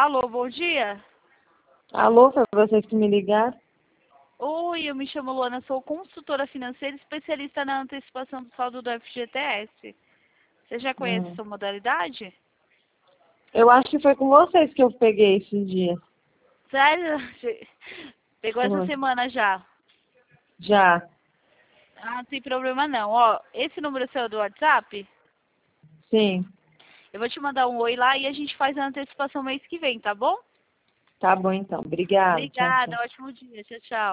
Alô, bom dia. Alô, foi vocês que me ligaram? Oi, eu me chamo Luana, sou consultora financeira especialista na antecipação do saldo do FGTS. Você já conhece essa modalidade? Eu acho que foi com vocês que eu peguei esses dias. Sério? Pegou essa Foi. semana já? Já. Ah, não tem problema não. Ó, esse número seu é do WhatsApp? Sim. Eu vou te mandar um oi lá e a gente faz a antecipação mês que vem, tá bom? Tá bom então. Obrigada. Tchau, tchau. Obrigada, ótimo dia. Tchau, tchau.